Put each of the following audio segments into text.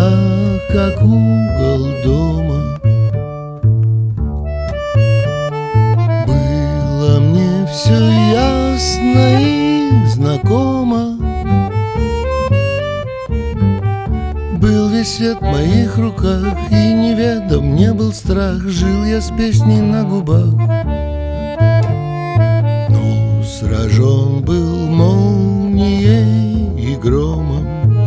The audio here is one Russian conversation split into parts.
я как угол дома. Было мне все ясно и знакомо. Был весь свет в моих руках, и неведом мне был страх. Жил я с песней на губах, но сражен был молнией и громом.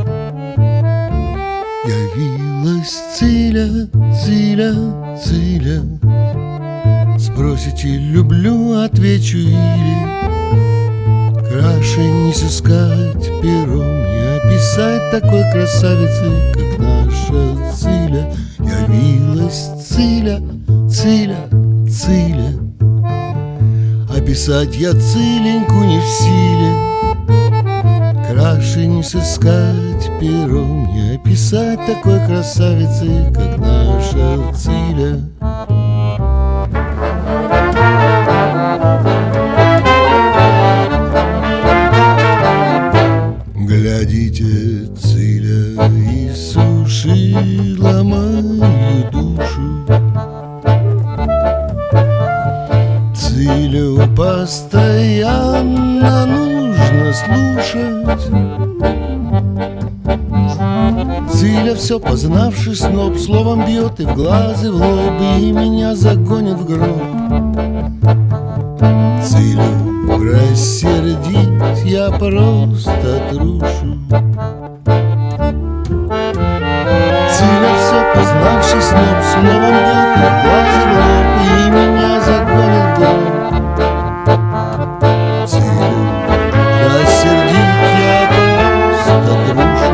Явилась Циля, Циля, Циля. Спросите, люблю, отвечу или краше не сыскать пером, не описать такой красавицы, как наша Циля. Явилась Циля, Циля, Циля. Описать я Циленьку не в силе, краше не сыскать пером, не описать такой красавицы, как наша Циля. Глядите, Циля иссушила мою душу. Цилю постоянно нужно слушать. Циля, все познавший сноб, словом бьет и в глаз, и в лоб, и меня загонит в гроб. Цилю рассердить я просто трушу. Циля, все познавший сноб, словом бьет и в глаз, и в лоб, и меня загонит в гроб. Цилю рассердить я просто трушу.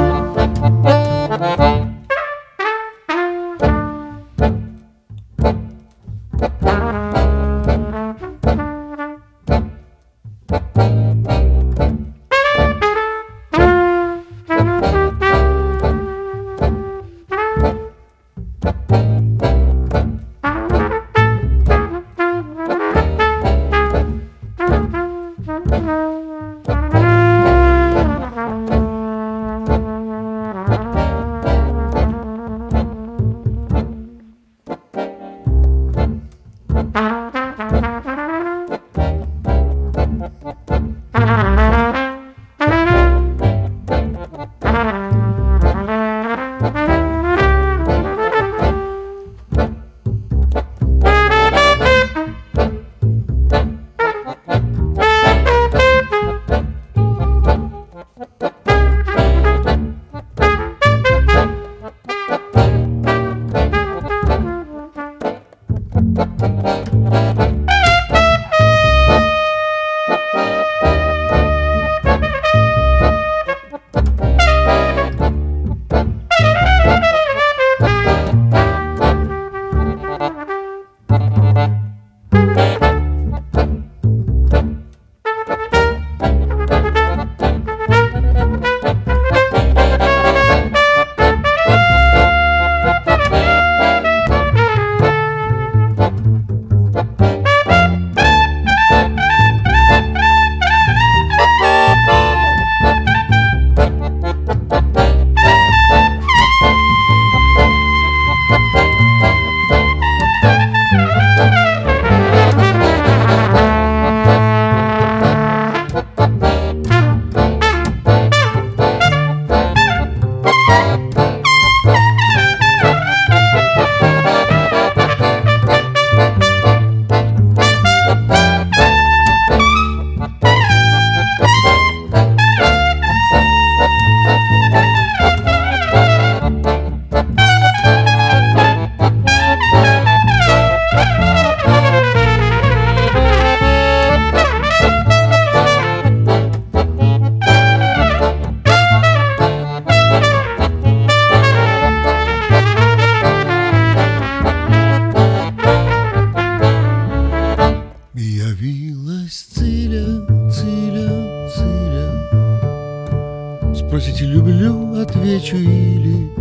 Спросите, люблю, отвечу или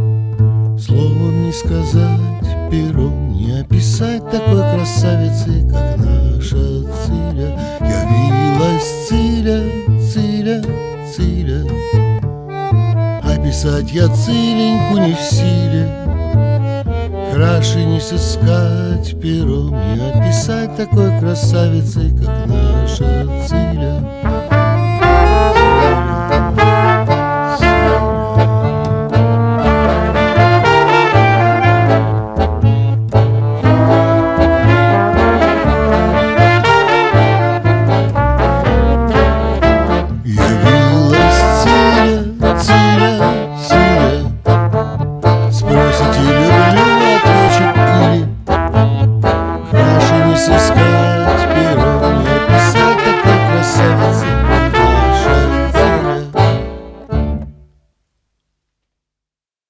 словом не сказать, пером не описать такой красавицы, как наша Циля. Явилась Циля, Циля, Циля. Описать я Циленьку не в силе, краше не сыскать пером, не описать такой красавицей, как наша Циля.